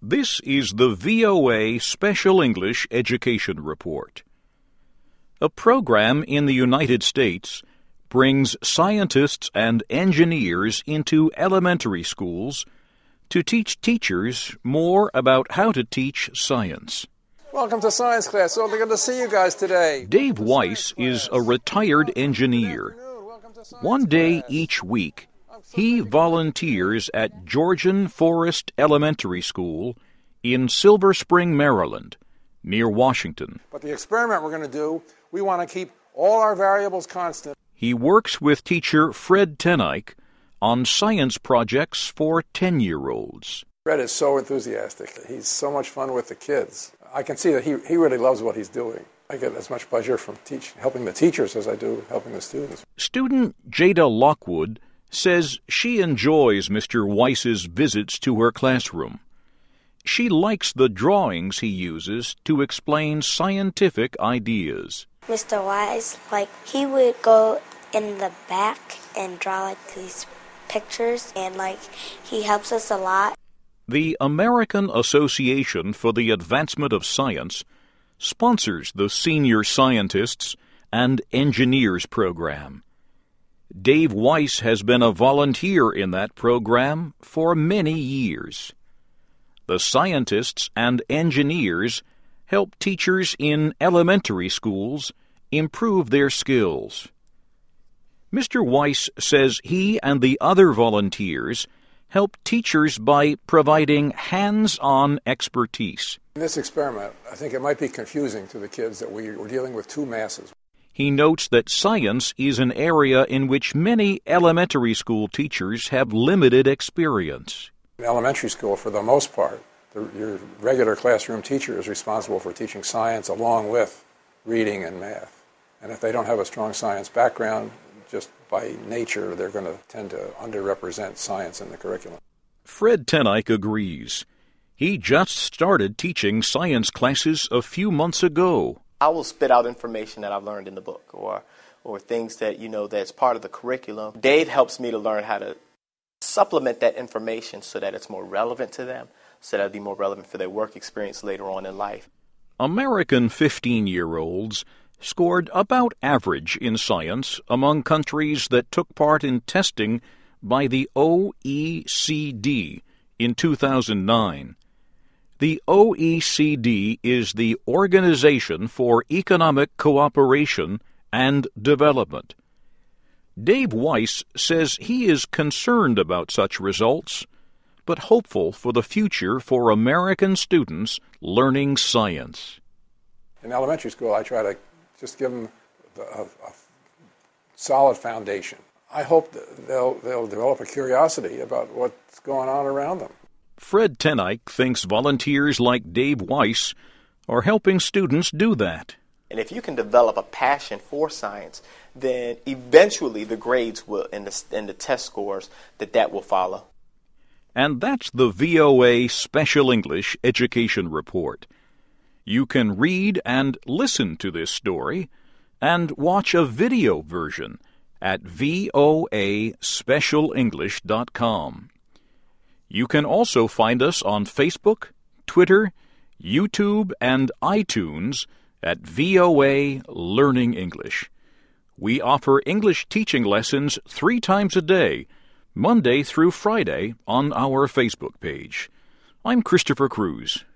This is the VOA Special English Education Report. A program in the United States brings scientists and engineers into elementary schools to teach teachers more about how to teach science. Welcome to science class. So good to see you guys today. Dave Weiss is a retired engineer. One day each week, he volunteers at Georgian Forest Elementary School in Silver Spring, Maryland, near Washington. But the experiment we're going to do, we want to keep all our variables constant. He works with teacher Fred Tenike on science projects for 10-year-olds. Fred is so enthusiastic. He's so much fun with the kids. I can see that he really loves what he's doing. I get as much pleasure from helping the teachers as I do helping the students. Student Jada Lockwood says she enjoys Mr. Weiss's visits to her classroom. She likes the drawings he uses to explain scientific ideas. Mr. Weiss, he would go in the back and draw these pictures, and he helps us a lot. The American Association for the Advancement of Science sponsors the Senior Scientists and Engineers program. Dave Weiss has been a volunteer in that program for many years. The scientists and engineers help teachers in elementary schools improve their skills. Mr. Weiss says he and the other volunteers help teachers by providing hands-on expertise. In this experiment, I think it might be confusing to the kids that we're dealing with two masses. He notes that science is an area in which many elementary school teachers have limited experience. In elementary school, for the most part, your regular classroom teacher is responsible for teaching science along with reading and math. And if they don't have a strong science background, just by nature, they're going to tend to underrepresent science in the curriculum. Fred Tenike agrees. He just started teaching science classes a few months ago. I will spit out information that I've learned in the book or things that, that's part of the curriculum. Dave helps me to learn how to supplement that information so that it's more relevant to them, so that it'll be more relevant for their work experience later on in life. American 15-year-olds scored about average in science among countries that took part in testing by the OECD in 2009. The OECD is the Organization for Economic Cooperation and Development. Dave Weiss says he is concerned about such results, but hopeful for the future for American students learning science. In elementary school, I try to just give them a solid foundation. I hope that they'll develop a curiosity about what's going on around them. Fred Tenike thinks volunteers like Dave Weiss are helping students do that. And if you can develop a passion for science, then eventually the grades will and the test scores that will follow. And that's the VOA Special English Education Report. You can read and listen to this story and watch a video version at voaspecialenglish.com. You can also find us on Facebook, Twitter, YouTube, and iTunes at VOA Learning English. We offer English teaching lessons 3 times a day, Monday through Friday, on our Facebook page. I'm Christopher Cruz.